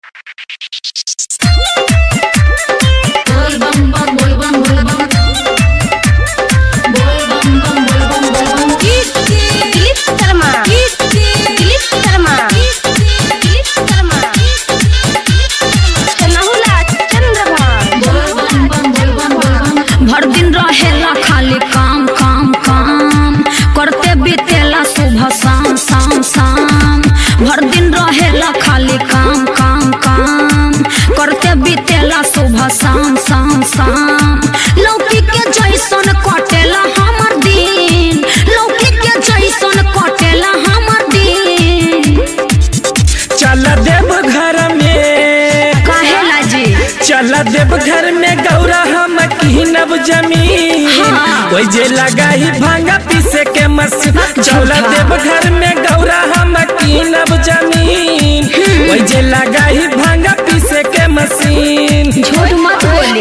भर दिन रहेला खाली काम काम काम करते बीतेला सुबह शाम शाम शाम। भर दिन रहेला खाली काम काम काम करते बीतेला सुबह शाम शाम शाम। लौकी के जैसन कटेला हमर दिन, लौकी के जैसन कटेला हमर दिन। चल देव घर में काहेला जी चल देव घर में गौरा हम कीनब जमीन। कोई जे लगाई भांगा पीसे के मशीन। चल देव घर में गौरा हम कीनब जमीन। कोई जे लगाई भांगा पीसे के मशीन। झूठ मत बोली।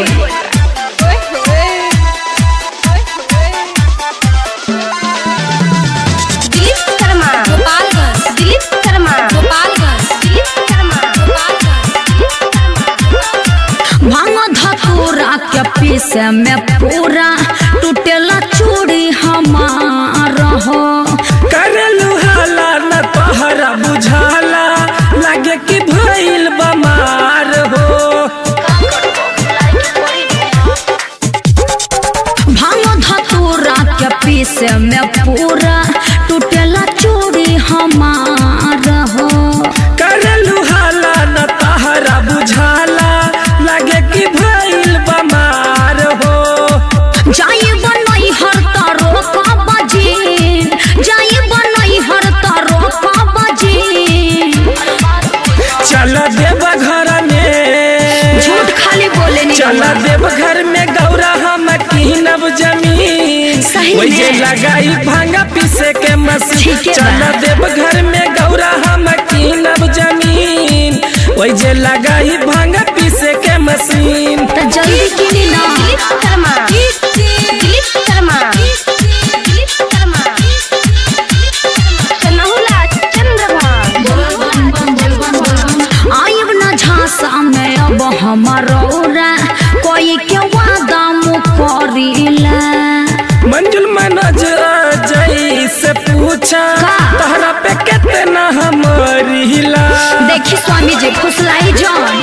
के पीसे में पूरा टूटेला चूड़ी हमार हो। करलू हाला न तोहरा बुझाला लागे कि भइल बमार हो। भांग धतूरा के पीसे में पूरा टूटेला चूड़ी हमार हो। करलू हाला न तोहरा बुझाला लागे कि भइल बमार हो। जाई बनई हर तारो का बजीन, जाई बनई हर तारो का बजीन। चल देव घर में झूठ खाली बोले नहीं। चल देव घर में गौरा हम कीनब जमीन। वही जे लगाई भांगा पीसे के मशीन। चल देव घर में गौरा हम कीनब जमीन। वही जे लगाई भांगा पीसे के मशीन। तो जल्दी किनी ना। आइब न झांसा में अब हमारा कोई के वादा मुकरिला। मंजुल मनोज जई से पूछा तहरा पे कितना हमरिला। देखी स्वामी जी फुसलाई जान।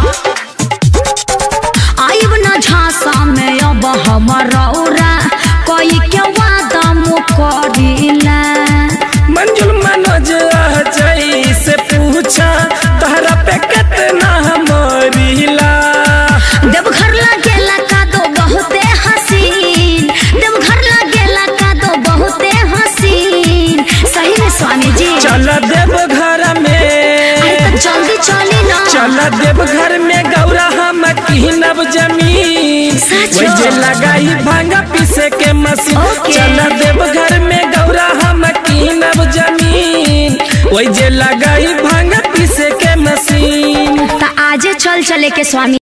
आइब न झांसा में अब हमारा कोई के वादा मुकरिला। मंजुल मनोज जई से पूछा तहरा पे कितना हमरिला। देवघर लागेला का दो बहुते हसीन, देवघर लागेला का दो बहुते हसीन। सही में स्वामी जी। चल देव घर में तो जल्दी चली ना। चल देव घर में गौरा हम कीनब जमीन। वही जे लगाई भांगा पीसे के मशीन। चल देव घर में गौरा हम कीनब जमीन। वही जे लगाई भांगा पीसे के मशीन। तो आजे चल चले के स्वामी।